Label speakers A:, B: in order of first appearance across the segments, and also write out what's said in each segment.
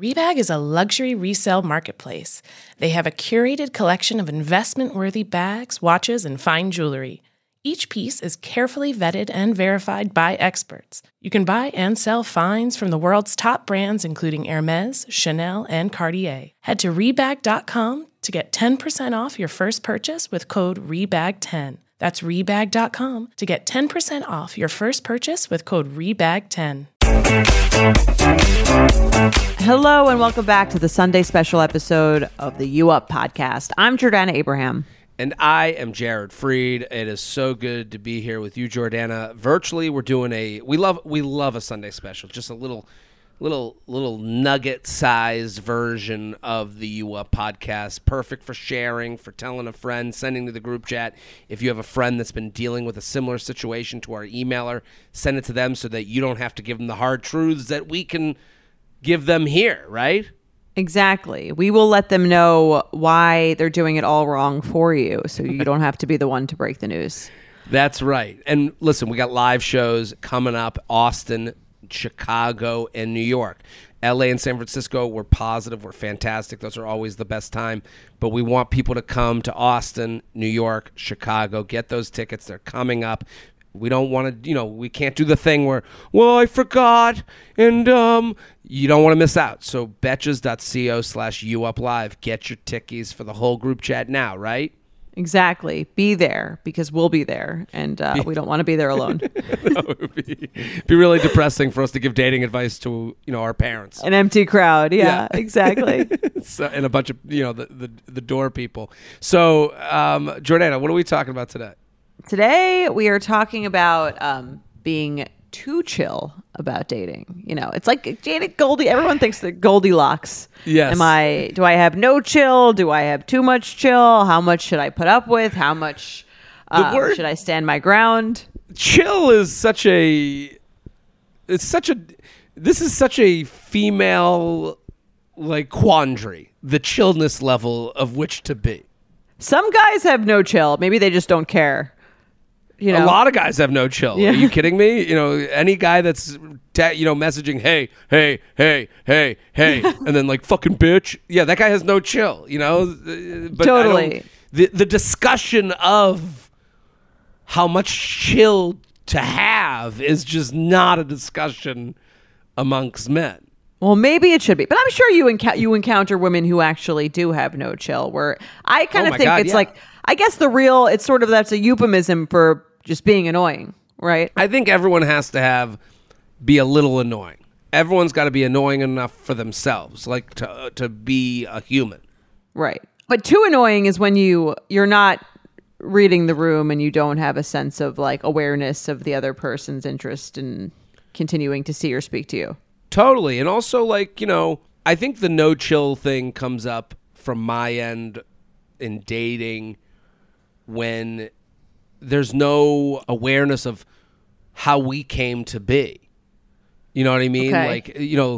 A: Rebag is a luxury resale marketplace. They have a curated collection of investment-worthy bags, watches, and fine jewelry. Each piece is carefully vetted and verified by experts. You can buy and sell finds from the world's top brands, including Hermes, Chanel, and Cartier. Head to Rebag.com to get 10% off your first purchase with code REBAG10. That's Rebag.com to get 10% off your first purchase with code REBAG10.
B: Hello and welcome back to the Sunday special episode of the You Up podcast. I'm Jordana Abraham.
C: And I am Jared Freed. It is so good to be here with you, Jordana. Virtually, we're doing we love a Sunday special, just a little nugget-sized version of the You Up podcast. Perfect for sharing, for telling a friend, sending to the group chat. If you have a friend that's been dealing with a similar situation to our emailer, send it to them so that you don't have to give them the hard truths that we can give them here, right?
B: Exactly. We will let them know why they're doing it all wrong for you, so you don't have to be the one to break the news.
C: That's right. And listen, we got live shows coming up, Austin, Chicago, and New York. LA and San Francisco, we're positive, we're fantastic. Those are always the best time. But we want people to come to Austin, New York, Chicago. Get those tickets. They're coming up. We don't want to, we can't do the thing where, well, I forgot, and you don't want to miss out. So betches.co/youuplive. Get your tickies for the whole group chat now, right?
B: Exactly. Be there, because we'll be there, and we don't want to be there alone.
C: That would be really depressing for us to give dating advice to, our parents.
B: An empty crowd. Yeah. Exactly.
C: So, and a bunch of, the door people. So, Jordana, what are we talking about today?
B: Today, we are talking about being too chill about dating. It's like dating Goldie. Everyone thinks that Goldilocks.
C: Yes.
B: Do I have no chill? Do I have too much chill? How much should I put up with? How much should I stand my ground?
C: Chill is such a female quandary, the chillness level of which to be.
B: Some guys have no chill. Maybe they just don't care.
C: A lot of guys have no chill. Yeah. Are you kidding me? Any guy that's messaging, hey, and then fucking bitch. Yeah, that guy has no chill. But
B: totally.
C: The discussion of how much chill to have is just not a discussion amongst men.
B: Well, maybe it should be, but I'm sure you encounter women who actually do have no chill. Where I kind of think it's I guess it's sort of that's a euphemism for just being annoying, right?
C: I think everyone has to be a little annoying. Everyone's got to be annoying enough for themselves, to be a human,
B: right? But too annoying is when you're not reading the room and you don't have a sense of awareness of the other person's interest in continuing to see or speak to you.
C: Totally. And also, I think the no chill thing comes up from my end in dating when there's no awareness of how we came to be. You know what I mean?
B: Okay.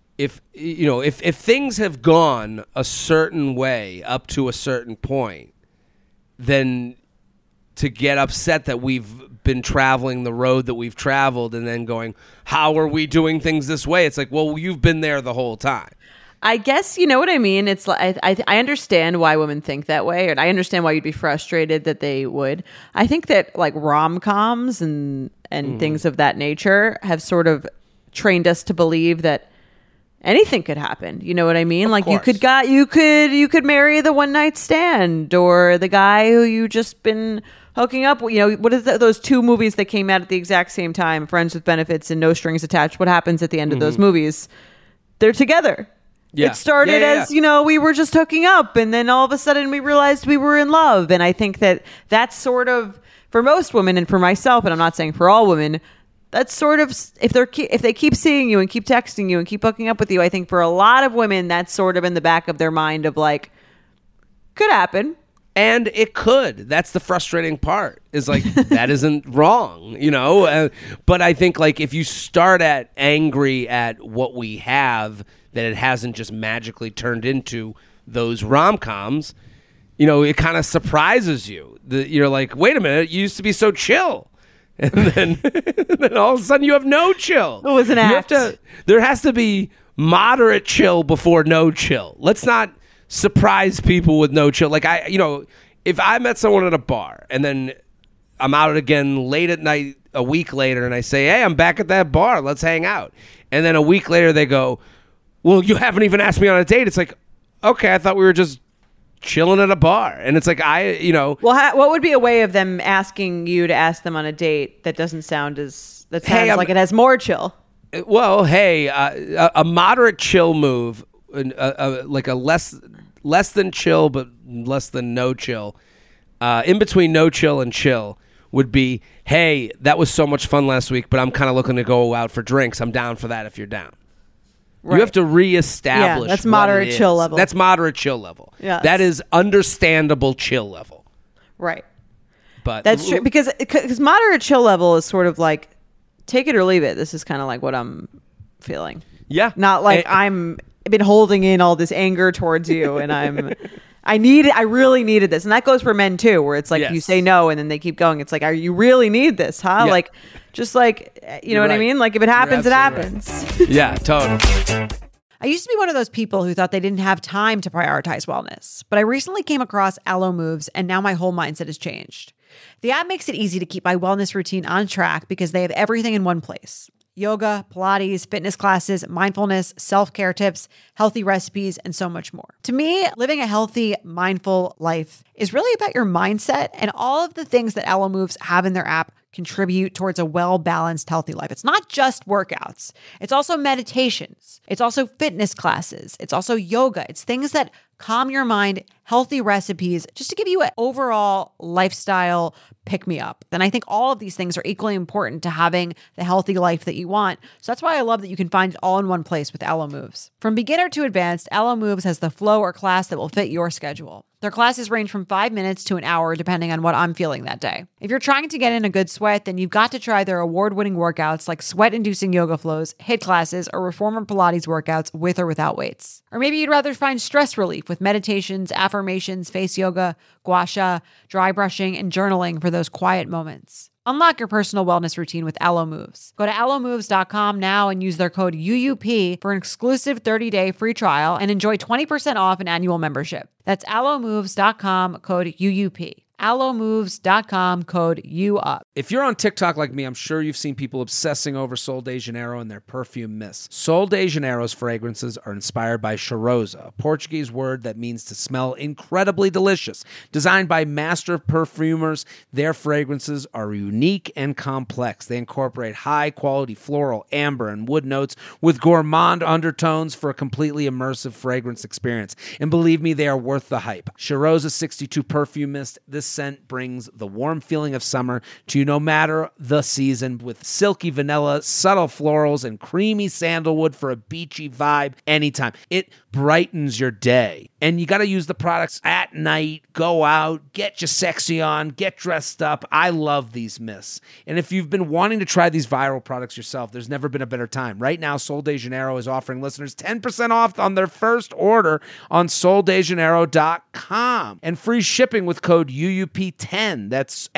C: If things have gone a certain way up to a certain point, then to get upset that we've been traveling the road that we've traveled and then going, how are we doing things this way? It's well, you've been there the whole time.
B: I guess you know what I mean. It's I understand why women think that way, and I understand why you'd be frustrated that they would. I think that rom-coms and things of that nature have sort of trained us to believe that anything could happen. You know what I mean? You could marry the one night stand or the guy who you just been hooking up. What is those two movies that came out at the exact same time? Friends with Benefits and No Strings Attached. What happens at the end of those movies? They're together. Yeah. It started as, we were just hooking up, and then all of a sudden we realized we were in love. And I think that that's sort of, for most women and for myself, and I'm not saying for all women, that's sort of, if they keep seeing you and keep texting you and keep hooking up with you, I think for a lot of women, that's sort of in the back of their mind of could happen.
C: And it could. That's the frustrating part, is that isn't wrong, But I think if you start angry at what we have, that it hasn't just magically turned into those rom-coms, it kind of surprises you. You're wait a minute, you used to be so chill. And then all of a sudden you have no chill.
B: It was an act.
C: There has to be moderate chill before no chill. Let's not surprise people with no chill. Like if I met someone at a bar and then I'm out again late at night a week later and I say, hey, I'm back at that bar, let's hang out. And then a week later they go, well, you haven't even asked me on a date. It's like, okay, I thought we were just chilling at a bar. And it's like,
B: Well, what would be a way of them asking you to ask them on a date that doesn't sound sounds like it has more chill?
C: Well, hey, a moderate chill move, like a less than chill, but less than no chill, in between no chill and chill would be, hey, that was so much fun last week, but I'm kind of looking to go out for drinks. I'm down for that if you're down. Right. You have to reestablish.
B: Yeah, that's moderate chill level.
C: That's moderate chill level.
B: Yeah,
C: that is understandable chill level.
B: Right.
C: But
B: that's true because moderate chill level is sort of like take it or leave it. This is kind of like what I'm feeling.
C: Yeah.
B: Not like I've been holding in all this anger towards you and I really needed this. And that goes for men too, where it's like you say no and then they keep going. It's like, you really need this, huh? Yeah. Like, just like, you know what I mean? Like if it happens, it happens.
C: Right. Yeah, totally.
D: I used to be one of those people who thought they didn't have time to prioritize wellness, but I recently came across Alo Moves and now my whole mindset has changed. The app makes it easy to keep my wellness routine on track because they have everything in one place. Yoga, Pilates, fitness classes, mindfulness, self-care tips, healthy recipes, and so much more. To me, living a healthy, mindful life is really about your mindset, and all of the things that Alo Moves have in their app contribute towards a well-balanced, healthy life. It's not just workouts. It's also meditations. It's also fitness classes. It's also yoga. It's things that calm your mind, healthy recipes, just to give you an overall lifestyle pick-me-up. Then I think all of these things are equally important to having the healthy life that you want. So that's why I love that you can find it all in one place with Alo Moves. From beginner to advanced, Alo Moves has the flow or class that will fit your schedule. Their classes range from 5 minutes to an hour, depending on what I'm feeling that day. If you're trying to get in a good sweat, then you've got to try their award-winning workouts like sweat-inducing yoga flows, HIIT classes, or reformer Pilates workouts with or without weights. Or maybe you'd rather find stress relief with meditations, affirmations, face yoga, gua sha, dry brushing, and journaling for those quiet moments. Unlock your personal wellness routine with Alo Moves. Go to alomoves.com now and use their code UUP for an exclusive 30-day free trial and enjoy 20% off an annual membership. That's alomoves.com, code UUP. alomoves.com, code UUP.
E: If you're on TikTok like me, I'm sure you've seen people obsessing over Sol de Janeiro and their perfume mists. Sol de Janeiro's fragrances are inspired by cheirosa, a Portuguese word that means to smell incredibly delicious. Designed by master perfumers, their fragrances are unique and complex. They incorporate high-quality floral, amber, and wood notes with gourmand undertones for a completely immersive fragrance experience. And believe me, they are worth the hype. Cheirosa 62 Perfume Mist, this scent brings the warm feeling of summer to you no matter the season, with silky vanilla, subtle florals, and creamy sandalwood for a beachy vibe anytime. It brightens your day. And you got to use the products at night, go out, get your sexy on, get dressed up. I love these mists. And if you've been wanting to try these viral products yourself, there's never been a better time. Right now, Sol de Janeiro is offering listeners 10% off on their first order on soldejaneiro.com and free shipping with code UUP10. That's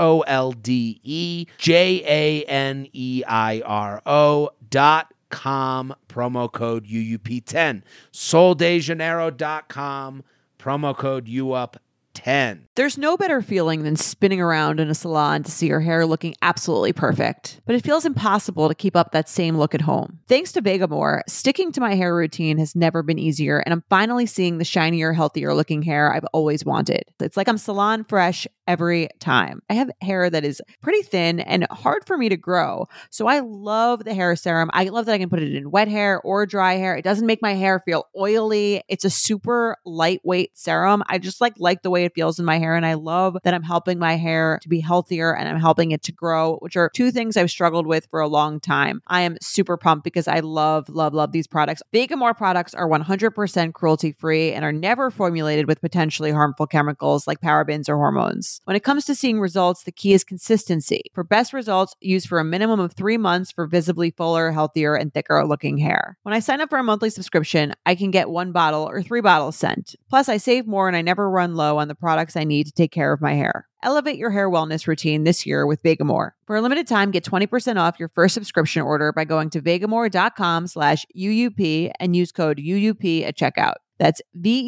E: SoldeJaneiro.com, promo code UUP10. soldejaneiro.com, promo code UUP10.
B: There's no better feeling than spinning around in a salon to see your hair looking absolutely perfect, but it feels impossible to keep up that same look at home. Thanks to Vegamour, sticking to my hair routine has never been easier, and I'm finally seeing the shinier, healthier looking hair I've always wanted. It's like I'm salon fresh every time. I have hair that is pretty thin and hard for me to grow, so I love the hair serum. I love that I can put it in wet hair or dry hair. It doesn't make my hair feel oily. It's a super lightweight serum. I just like the way it feels in my hair, and I love that I'm helping my hair to be healthier and I'm helping it to grow, which are two things I've struggled with for a long time. I am super pumped because I love these products. Vegamour products are 100% cruelty-free and are never formulated with potentially harmful chemicals like parabens or hormones. When it comes to seeing results, the key is consistency. For best results, use for a minimum of 3 months for visibly fuller, healthier, and thicker looking hair. When I sign up for a monthly subscription, I can get 1 bottle or 3 bottles sent. Plus, I save more and I never run low on
D: the products I need to take care of my hair. Elevate your hair wellness routine this year with Vegamore. For a limited time, get 20% off your first subscription order by going to vegamore.com/UUP and use code UUP at checkout. That's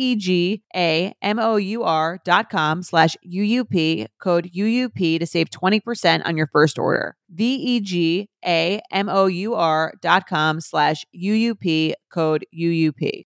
D: vegamore.com/UUP, code UUP to save 20% on your first order. vegamore.com/UUP, code UUP.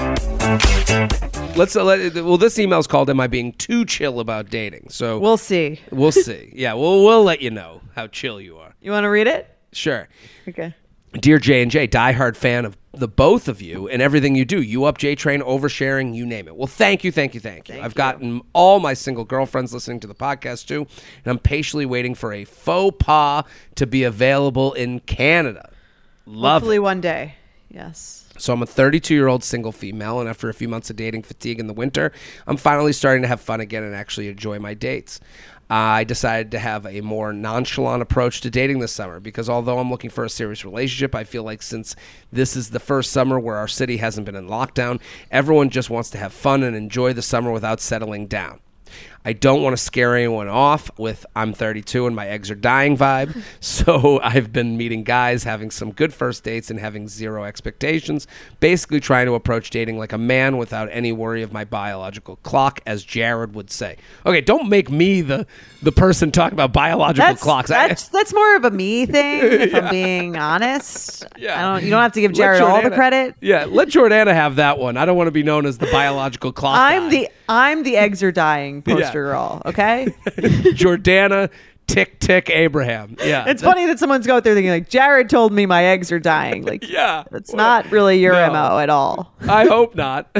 C: Well, this email's called "Am I Being Too Chill About Dating?" So
B: We'll see.
C: we'll see. Yeah, we'll let you know how chill you are.
B: You want to read it?
C: Sure.
B: Okay.
C: Dear J&J, diehard fan of the both of you and everything you do. You up J-Train, oversharing, you name it. Well, thank you. I've gotten all my single girlfriends listening to the podcast too, and I'm patiently waiting for a faux pas to be available in Canada. Love
B: Hopefully
C: it.
B: one day. Yes.
C: So I'm a 32-year-old single female, and after a few months of dating fatigue in the winter, I'm finally starting to have fun again and actually enjoy my dates. I decided to have a more nonchalant approach to dating this summer because although I'm looking for a serious relationship, I feel like since this is the first summer where our city hasn't been in lockdown, everyone just wants to have fun and enjoy the summer without settling down. I don't want to scare anyone off with "I'm 32 and my eggs are dying" vibe. So I've been meeting guys, having some good first dates, and having zero expectations. Basically trying to approach dating like a man without any worry of my biological clock, as Jared would say. Okay, don't make me the person talking about biological clocks.
B: That's more of a me thing, if I'm being honest.
C: Yeah.
B: You don't have to give Jared all the credit.
C: Yeah, let Jordana have that one. I don't want to be known as the biological clock guy.
B: I'm the eggs are dying poster girl, okay?
C: Jordana Tick Abraham. Yeah.
B: It's funny that someone's out there thinking like, Jared told me my eggs are dying. Like,
C: yeah.
B: That's not really your
C: No.
B: MO at all.
C: I hope not.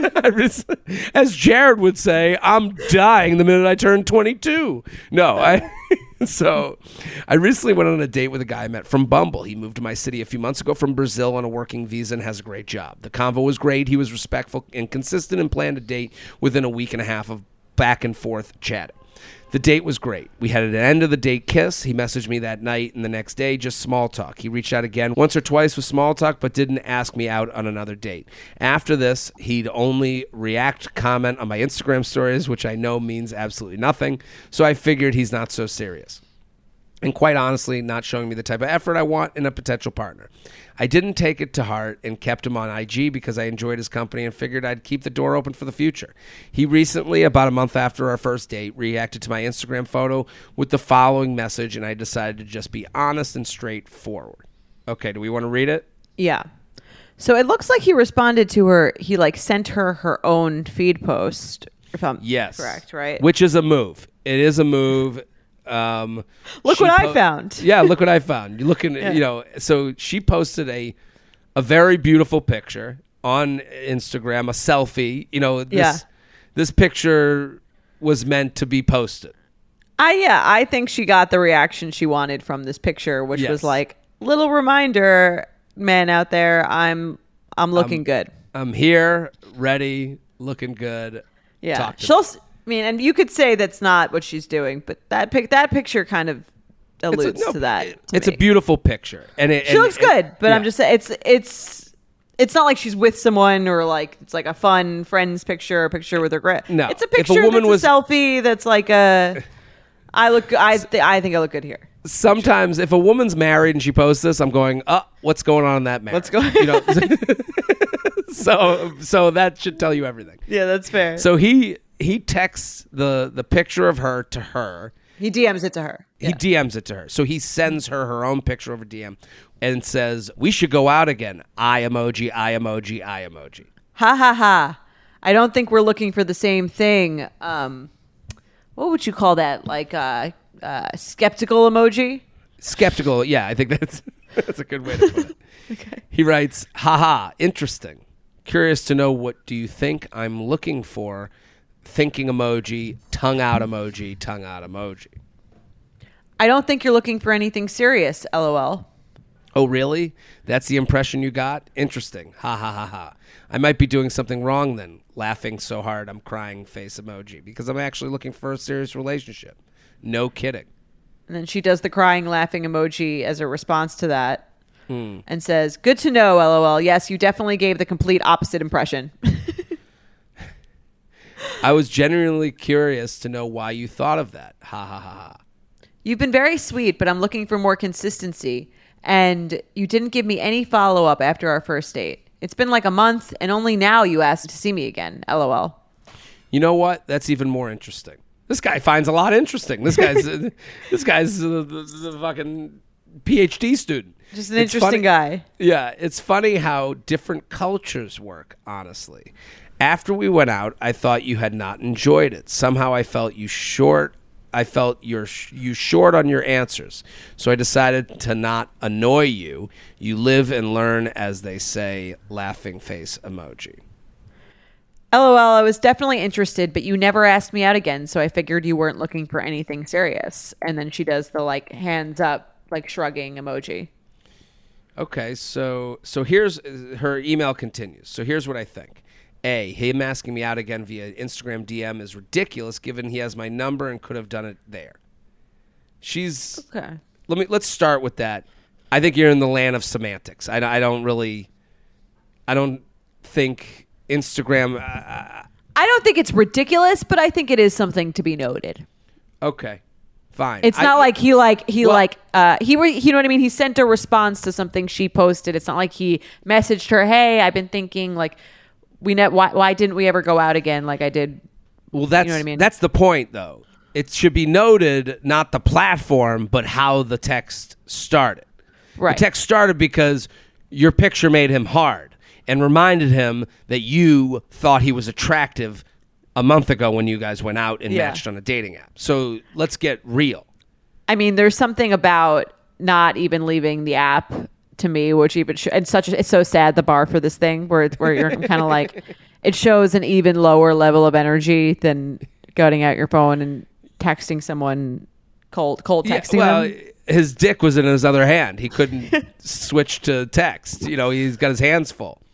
C: As Jared would say, I'm dying the minute I turn 22. No, So I recently went on a date with a guy I met from Bumble. He moved to my city a few months ago from Brazil on a working visa and has a great job. The convo was great. He was respectful and consistent and planned a date within a week and a half of back and forth chatting. The date was great. We had an end of the date kiss. He messaged me that night and the next day, just small talk. He reached out again once or twice with small talk, but didn't ask me out on another date. After this, he'd only comment on my Instagram stories, which I know means absolutely nothing. So I figured he's not so serious. And quite honestly, not showing me the type of effort I want in a potential partner. I didn't take it to heart and kept him on IG because I enjoyed his company and figured I'd keep the door open for the future. He recently, about a month after our first date, reacted to my Instagram photo with the following message, and I decided to just be honest and straightforward. Okay, do we want to read it?
B: Yeah. So it looks like he responded to her. He sent her own feed post. If I'm correct, right?
C: Which is a move. It is a move.
B: Look what I found.
C: Yeah, look what I found. You're looking, so she posted a very beautiful picture on Instagram, a selfie. This picture was meant to be posted.
B: I think she got the reaction she wanted from this picture, which was like, little reminder, men out there, I'm looking good.
C: I'm here, ready, looking good.
B: Yeah, and you could say that's not what she's doing, but that picture kind of alludes to that.
C: It's a beautiful picture, and
B: she looks good. But I'm just saying, it's not like she's with someone or like it's like a fun friends picture, a picture with her grit.
C: No,
B: it's a picture that's a selfie. That's like I think I look good here.
C: Sometimes, if a woman's married and she posts this, I'm going, what's going on in that marriage?
B: What's going?
C: So that should tell you everything.
B: Yeah, that's fair.
C: So he texts the picture of her to her.
B: He DMs it to her.
C: Yeah. He DMs it to her. So he sends her own picture over DM and says, "We should go out again. Eye emoji, eye emoji, eye emoji."
B: Ha ha ha. I don't think we're looking for the same thing. What would you call that? Like skeptical emoji?
C: Skeptical, yeah. I think that's a good way to put it. Okay. He writes, "Haha, interesting. Curious to know what do you think I'm looking for? Thinking emoji, tongue out emoji, tongue out emoji."
B: I don't think you're looking for anything serious, LOL.
C: Oh, really? That's the impression you got? Interesting. Ha ha ha ha. I might be doing something wrong then. Laughing so hard I'm crying face emoji because I'm actually looking for a serious relationship. No kidding.
B: And then she does the crying laughing emoji as a response to that and says, "Good to know, LOL. Yes, you definitely gave the complete opposite impression."
C: I was genuinely curious to know why you thought of that. Ha ha ha ha.
B: You've been very sweet, but I'm looking for more consistency. And you didn't give me any follow-up after our first date. It's been like a month, and only now you asked to see me again. LOL.
C: You know what? That's even more interesting. This guy finds a lot interesting. This guy's the fucking PhD student.
B: Just an interesting guy.
C: Yeah, it's funny how different cultures work, honestly. After we went out, I thought you had not enjoyed it. Somehow I felt you short. I felt you short on your answers. So I decided to not annoy you. You live and learn, as they say, laughing face emoji.
B: LOL, I was definitely interested, but you never asked me out again, so I figured you weren't looking for anything serious. And then she does the like hands up, like shrugging emoji.
C: Okay, so here's her email continues. So here's what I think. A, him asking me out again via Instagram DM is ridiculous given he has my number and could have done it there. She's
B: okay.
C: Let's start with that. I think you're in the land of semantics. I don't think Instagram
B: I don't think it's ridiculous, but I think it is something to be noted.
C: Okay. Fine.
B: It's not like he you know what I mean? He sent a response to something she posted. It's not like he messaged her, "Hey, I've been thinking like why didn't we ever go out again like I did?"
C: Well, that's
B: you know what I mean?
C: That's the point though. It should be noted not the platform, but how the text started.
B: Right.
C: The text started because your picture made him hard and reminded him that you thought he was attractive a month ago when you guys went out and matched on a dating app. So let's get real.
B: I mean, there's something about not even leaving the app to me, which even it's so sad, the bar for this thing where you're kind of like, it shows an even lower level of energy than going out your phone and texting someone cold texting them.
C: His dick was in his other hand. He couldn't switch to text. You know, he's got his hands full.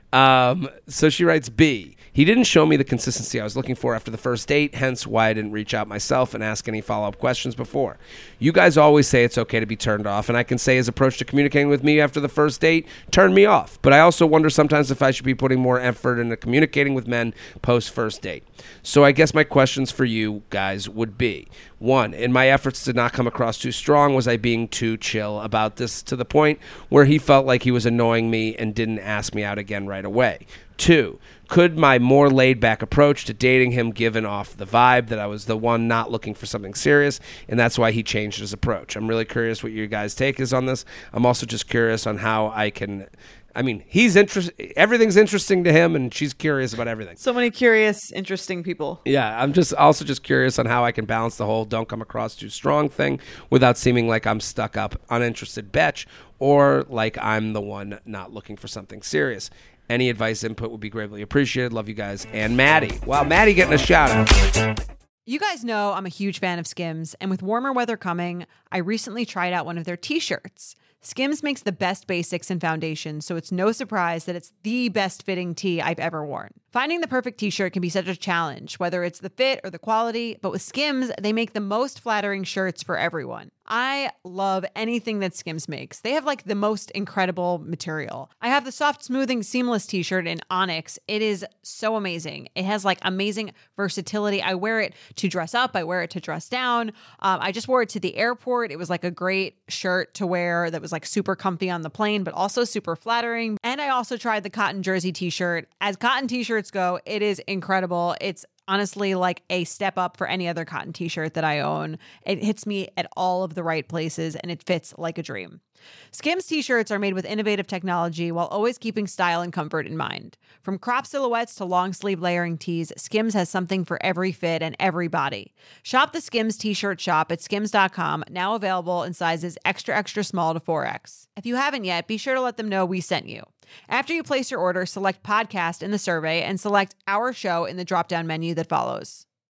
C: So she writes, B, he didn't show me the consistency I was looking for after the first date, hence why I didn't reach out myself and ask any follow-up questions before. You guys always say it's okay to be turned off, and I can say his approach to communicating with me after the first date turned me off. But I also wonder sometimes if I should be putting more effort into communicating with men post-first date. So I guess my questions for you guys would be, 1, in my efforts to not come across too strong, was I being too chill about this to the point where he felt like he was annoying me and didn't ask me out again right away? 2, could my more laid-back approach to dating him given off the vibe that I was the one not looking for something serious, and that's why he changed his approach? I'm really curious what your guys' take is on this. I'm also just curious on how I can... I mean, he's everything's interesting to him, and she's curious about everything.
B: So many curious, interesting people.
C: Yeah, I'm just also just curious on how I can balance the whole don't come across too strong thing without seeming like I'm stuck up, uninterested betch, or like I'm the one not looking for something serious. Any advice, input would be greatly appreciated. Love you guys. And Maddie. Wow, Maddie getting a shout out.
D: You guys know I'm a huge fan of Skims, and with warmer weather coming, I recently tried out one of their t-shirts. Skims makes the best basics and foundations, so it's no surprise that it's the best fitting tee I've ever worn. Finding the perfect t-shirt can be such a challenge, whether it's the fit or the quality, but with Skims, they make the most flattering shirts for everyone. I love anything that Skims makes. They have like the most incredible material. I have the soft, smoothing, seamless t-shirt in Onyx. It is so amazing. It has like amazing versatility. I wear it to dress up. I wear it to dress down. I just wore it to the airport. It was like a great shirt to wear that was like super comfy on the plane, but also super flattering. And I also tried the cotton jersey t-shirt. As cotton t-shirts go, it is incredible. It's honestly like a step up for any other cotton t-shirt that I own. It hits me at all of the right places and it fits like a dream. Skims t-shirts are made with innovative technology while always keeping style and comfort in mind. From crop silhouettes to long sleeve layering tees, Skims has something for every fit and every body. Shop the Skims t-shirt shop at skims.com, now available in sizes extra, extra small to 4X. If you haven't yet, be sure to let them know we sent you. After you place your order, select podcast in the survey and select our show in the drop-down menu that follows.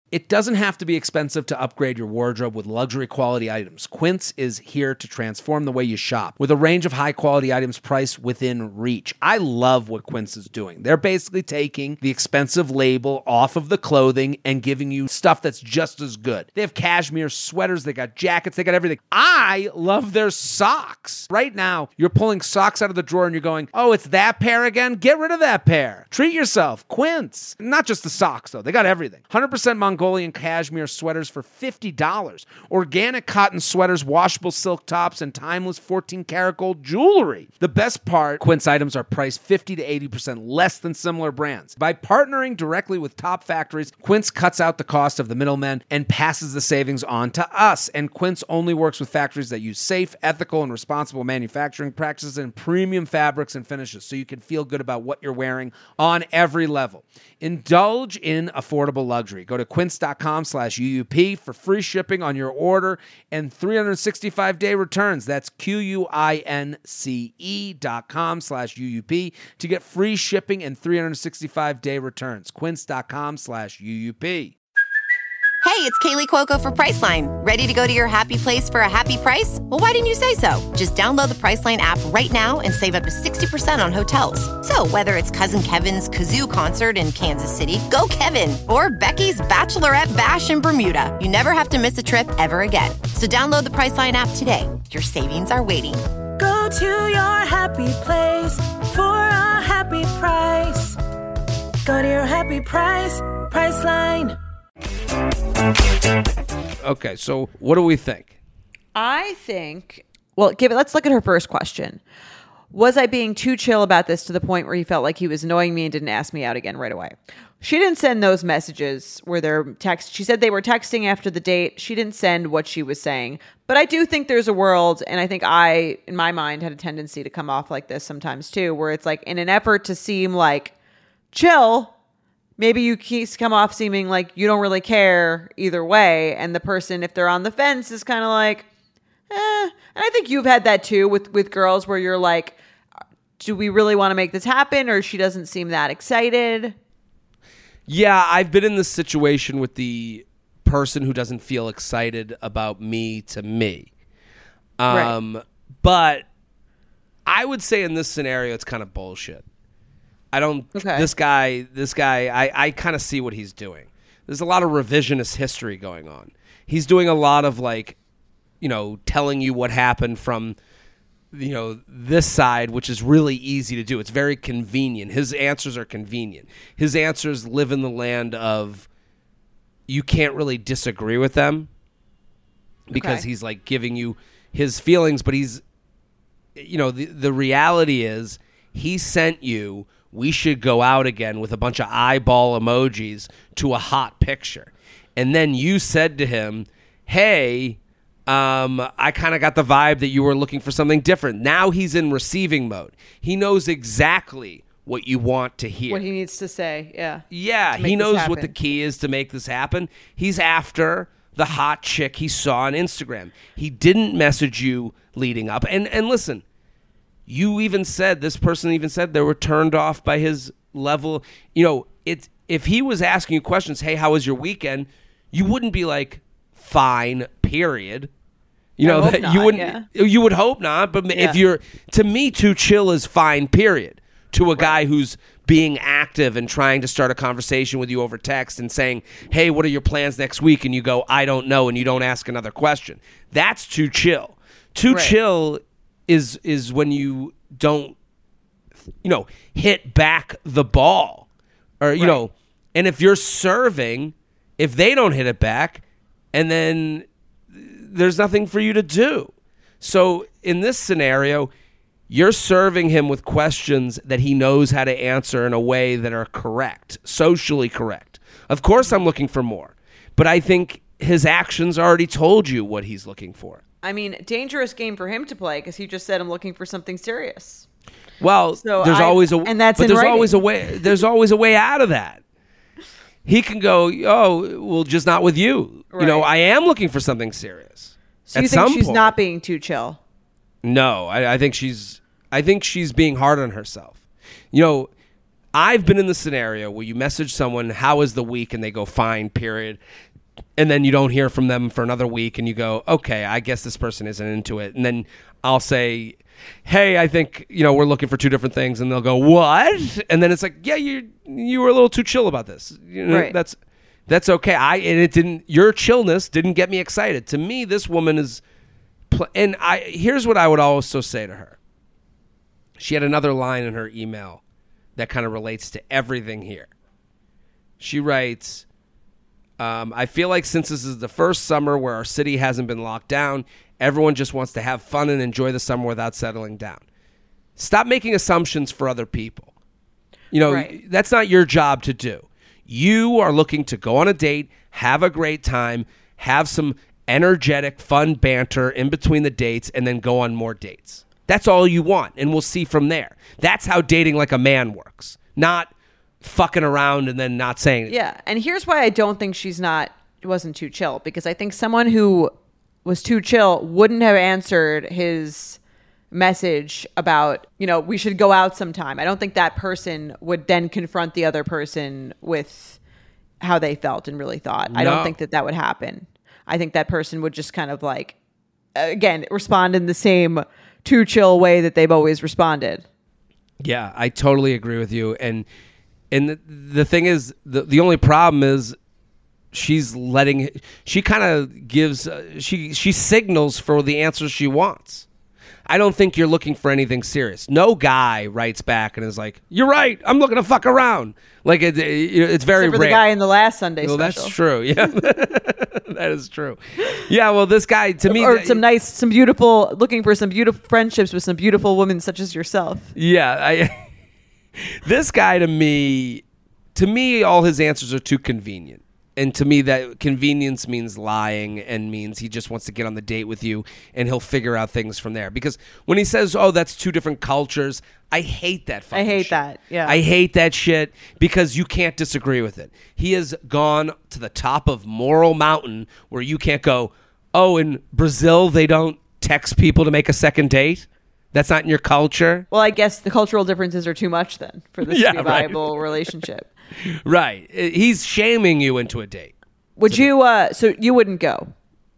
E: It doesn't have to be expensive to upgrade your wardrobe with luxury quality items. Quince is here to transform the way you shop with a range of high quality items priced within reach. I love what Quince is doing. They're basically taking the expensive label off of the clothing and giving you stuff that's just as good. They have cashmere sweaters, they got jackets, they got everything. I love their socks. Right now, you're pulling socks out of the drawer and you're going, oh, it's that pair again? Get rid of that pair. Treat yourself. Quince. Not just the socks, though. They got everything. 100% Mongolian cashmere sweaters for $50. Organic cotton sweaters, washable silk tops, and timeless 14-karat gold jewelry. The best part, Quince items are priced 50 to 80% less than similar brands. By partnering directly with top factories, Quince cuts out the cost of the middlemen and passes the savings on to us. And Quince only works with factories that use safe, ethical, and responsible manufacturing practices and premium fabrics and finishes, so you can feel good about what you're wearing on every level. Indulge in affordable luxury. Go to quince.com/UUP for free shipping on your order and 365-day returns. That's QUINCE.com/UUP to get free shipping and 365-day returns. Quince.com/UUP.
F: Hey, it's Kaylee Cuoco for Priceline. Ready to go to your happy place for a happy price? Well, why didn't you say so? Just download the Priceline app right now and save up to 60% on hotels. So whether it's Cousin Kevin's Kazoo Concert in Kansas City, go Kevin, or Becky's Bachelorette Bash in Bermuda, you never have to miss a trip ever again. So download the Priceline app today. Your savings are waiting.
G: Go to your happy place for a happy price. Go to your happy price, Priceline.
C: Okay, so what do we think?
B: I think, well, let's look at her first question. Was I being too chill about this to the point where he felt like he was annoying me and didn't ask me out again right away? She didn't send those messages where they're text. She said they were texting after the date. She didn't send what she was saying. But I do think there's a world, and I think I, in my mind, had a tendency to come off like this sometimes too, where it's like in an effort to seem like chill, maybe you come off seeming like you don't really care either way. And the person, if they're on the fence, is kind of like, And I think you've had that too with girls where you're like, do we really want to make this happen? Or she doesn't seem that excited.
C: Yeah, I've been in this situation with the person who doesn't feel excited about me to me.
B: Right.
C: But I would say in this scenario, it's kind of bullshit. I don't,
B: Okay.
C: this guy, I kind of see what he's doing. There's a lot of revisionist history going on. He's doing a lot of telling you what happened from, this side, which is really easy to do. It's very convenient. His answers are convenient. His answers live in the land of you can't really disagree with them because he's like giving you his feelings, but he's, the reality is he sent you, we should go out again with a bunch of eyeball emojis to a hot picture. And then you said to him, hey, I kind of got the vibe that you were looking for something different. Now he's in receiving mode. He knows exactly what you want to hear.
B: What he needs to say, yeah.
C: Yeah, he knows what the key is to make this happen. He's after the hot chick he saw on Instagram. He didn't message you leading up. And listen, you even said, this person even said they were turned off by his level. If he was asking you questions, hey, how was your weekend? You wouldn't be like, fine, period. You would hope not, but if you're, to me, too chill is fine, period. To a guy who's being active and trying to start a conversation with you over text and saying, hey, what are your plans next week? And you go, I don't know, and you don't ask another question. That's too chill. Too chill is when you don't, hit back the ball. Or, and if you're serving, if they don't hit it back, and then there's nothing for you to do. So in this scenario, you're serving him with questions that he knows how to answer in a way that are correct, socially correct. Of course I'm looking for more, but I think his actions already told you what he's looking for.
B: I mean, dangerous game for him to play because he just said, I'm looking for something serious.
C: Well, there's always a way. There's always a way out of that. He can go, oh, well, just not with you.
B: Right.
C: I am looking for something serious.
B: So you think she's not being too chill?
C: No, I think she's being hard on herself. I've been in the scenario where you message someone, how was the week? And they go, fine, period. And then you don't hear from them for another week and you go, okay, I guess this person isn't into it. And then I'll say, hey, I think, we're looking for two different things. And they'll go, what? And then it's like, yeah, you were a little too chill about this.
B: Right.
C: That's okay. Your chillness didn't get me excited. To me, this woman is, here's what I would also say to her. She had another line in her email that kind of relates to everything here. She writes, I feel like since this is the first summer where our city hasn't been locked down, everyone just wants to have fun and enjoy the summer without settling down. Stop making assumptions for other people.
B: Right.
C: That's not your job to do. You are looking to go on a date, have a great time, have some energetic, fun banter in between the dates, and then go on more dates. That's all you want, and we'll see from there. That's how dating like a man works, not fucking around and then not saying it.
B: Yeah, and here's why I don't think she wasn't too chill, because I think someone who was too chill wouldn't have answered his message about, we should go out sometime. I don't think that person would then confront the other person with how they felt and really thought. I don't think that would happen. I think that person would just kind of again, respond in the same too chill way that they've always responded.
C: Yeah, I totally agree with you. And the thing is, the only problem is she kind of gives, she signals for the answers she wants. I don't think you're looking for anything serious. No guy writes back and is like, you're right, I'm looking to fuck around. Like, it's very
B: Except for
C: rare.
B: the guy in the last Sunday special.
C: That's true. Yeah, that is true. Yeah, well, this guy, to me...
B: Or looking for some beautiful friendships with some beautiful women such as yourself.
C: Yeah, this guy to me, all his answers are too convenient. And to me, that convenience means lying and means he just wants to get on the date with you and he'll figure out things from there. Because when he says, oh, that's two different cultures, I hate that fucking shit.
B: I hate that, yeah.
C: I hate that shit because you can't disagree with it. He has gone to the top of moral mountain where you can't go, oh, in Brazil, they don't text people to make a second date? That's not in your culture?
B: Well, I guess the cultural differences are too much then for this to be a viable relationship.
C: Right. He's shaming you into a date.
B: Would you, so you wouldn't go?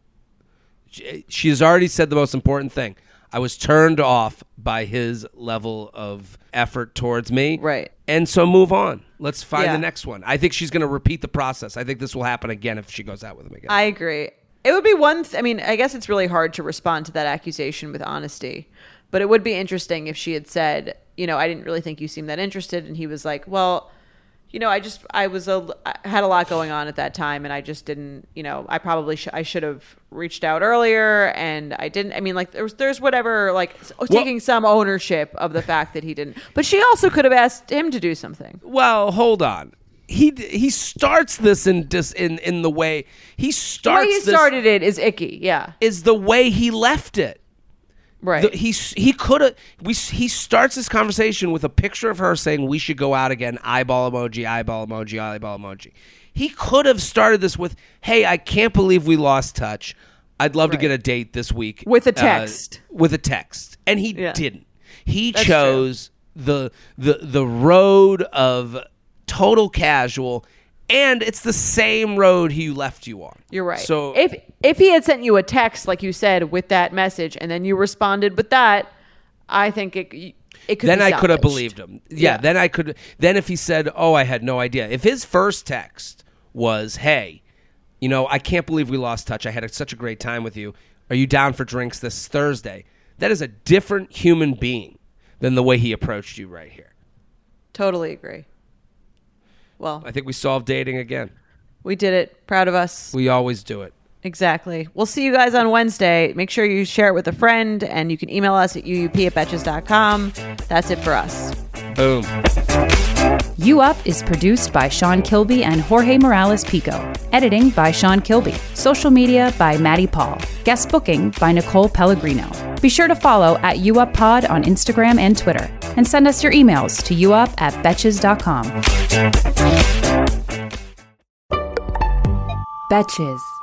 C: She has already said the most important thing. I was turned off by his level of effort towards me.
B: Right.
C: And so move on. Let's find the next one. I think she's going to repeat the process. I think this will happen again if she goes out with him again.
B: I agree. It would be I guess it's really hard to respond to that accusation with honesty. But it would be interesting if she had said, I didn't really think you seemed that interested. And he was like, well, I had a lot going on at that time and I just didn't, I probably I should have reached out earlier and I didn't. I mean, there's whatever, taking some ownership of the fact that he didn't. But she also could have asked him to do something.
C: Well, hold on. He starts this in the way he starts.
B: The way he started it is icky. Yeah.
C: Is the way he left it.
B: Right.
C: He could have. He starts this conversation with a picture of her saying we should go out again. Eyeball emoji. Eyeball emoji. Eyeball emoji. He could have started this with, "Hey, I can't believe we lost touch. I'd love to get a date this week."
B: With a text.
C: And he didn't. He chose the road of total casual. And it's the same road he left you on.
B: You're right.
C: So
B: if he had sent you a text, like you said, with that message, and then you responded with that, I think it could.
C: Then
B: I
C: could have believed him. Yeah. Then I could. Then if he said, "Oh, I had no idea," if his first text was, "Hey, I can't believe we lost touch. I had such a great time with you. Are you down for drinks this Thursday?" That is a different human being than the way he approached you right here.
B: Totally agree. Well,
C: I think we solved dating again.
B: We did it. Proud of us.
C: We always do it.
B: Exactly. We'll see you guys on Wednesday. Make sure you share it with a friend, and you can email us at uup@betches.com. That's it for us.
C: Boom.
H: You Up is produced by Sean Kilby and Jorge Morales Pico. Editing by Sean Kilby. Social media by Maddie Paul. Guest booking by Nicole Pellegrino. Be sure to follow at UUpPod on Instagram and Twitter. And send us your emails to uup@betches.com. Betches.